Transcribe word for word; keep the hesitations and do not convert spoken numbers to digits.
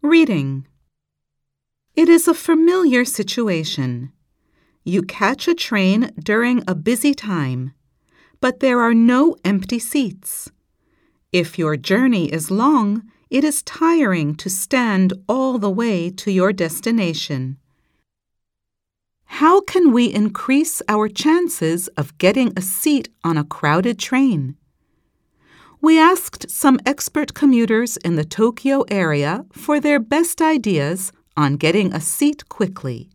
Reading. It is a familiar situation. You catch a train during a busy time, but there are no empty seats. If your journey is long, it is tiring to stand all the way to your destination. How can we increase our chances of getting a seat on a crowded train? We asked some expert commuters in the Tokyo area for their best ideas on getting a seat quickly.